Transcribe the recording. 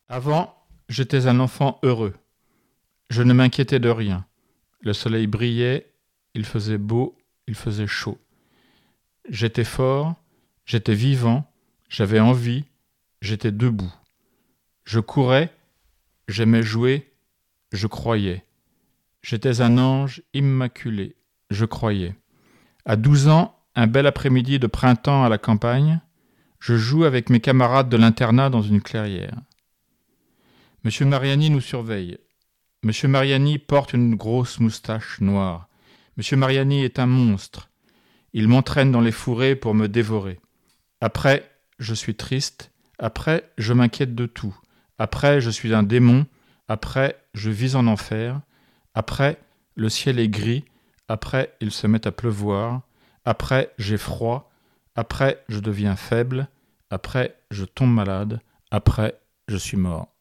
Avant, j'étais un enfant heureux. Je ne m'inquiétais de rien. Le soleil brillait, il faisait beau, il faisait chaud. J'étais fort, j'étais vivant, j'avais envie, j'étais debout. Je courais, j'aimais jouer, je croyais. J'étais un ange immaculé, je croyais. À 12 ans, un bel après-midi de printemps à la campagne, je joue avec mes camarades de l'internat dans une clairière. Monsieur Mariani nous surveille. Monsieur Mariani porte une grosse moustache noire. Monsieur Mariani est un monstre. Il m'entraîne dans les fourrés pour me dévorer. Après, je suis triste. Après, je m'inquiète de tout. Après, je suis un démon. Après, je vis en enfer. Après, le ciel est gris. Après, il se met à pleuvoir. Après, j'ai froid. Après, je deviens faible. Après, je tombe malade. Après, je suis mort.